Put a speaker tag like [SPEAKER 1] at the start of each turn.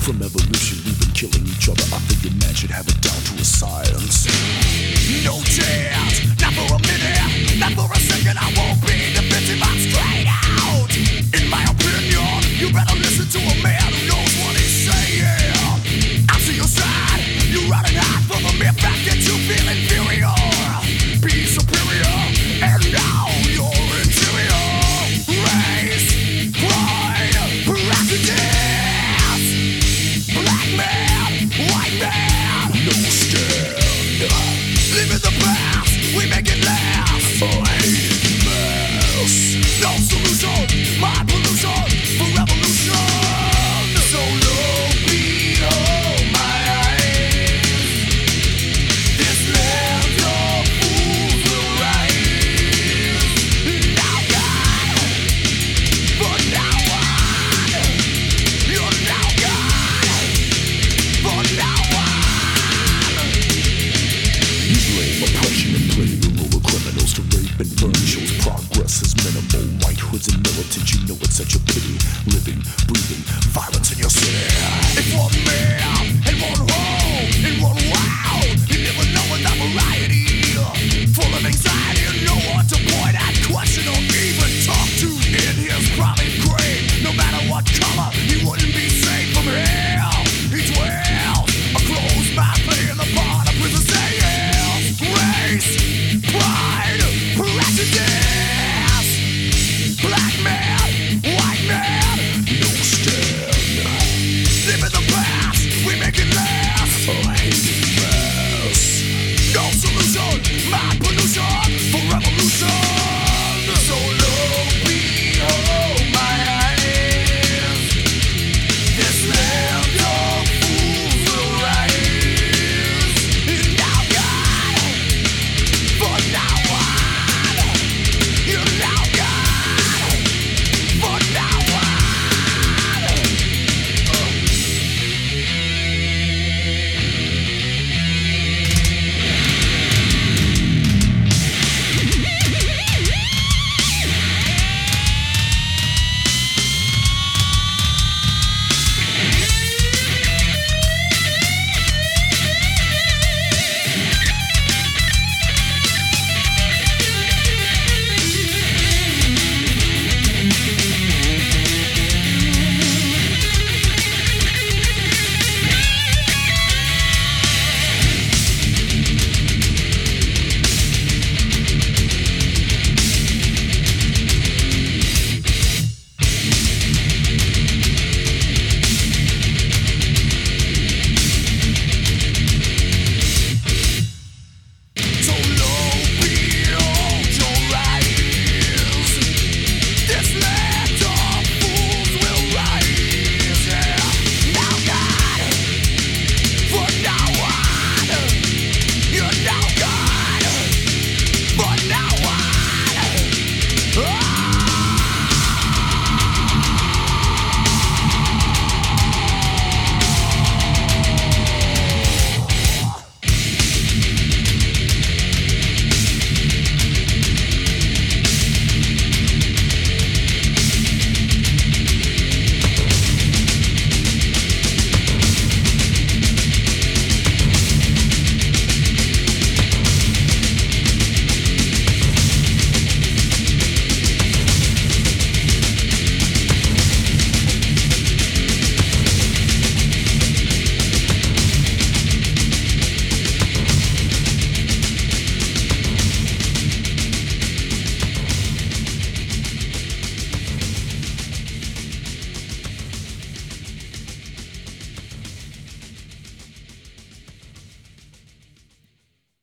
[SPEAKER 1] From evolution, we've been killing each other. I think man should have it down to a science. No chance, not for a minute, not for a second. I won't be defensive, I'm straight out. In my opinion, you better listen to a man who knows what he's saying. I'm to your side, you're running hot for the mere fact that you feel inferior. Be superior, and now you're inferior. Race, pride, prejudice. Black man, white man, no stand. Live in the past, we make it last. I hate mess. No solution, my pollution for revolution. So low below my eyes. This land of fools will rise. Now God, but now on. You're now God, but now on. You blame oppression and play the role of criminals to rape and burn. Shows progress is minimal. White hoods and militant, you know it's such a pity. Living, breathing, violence in your city.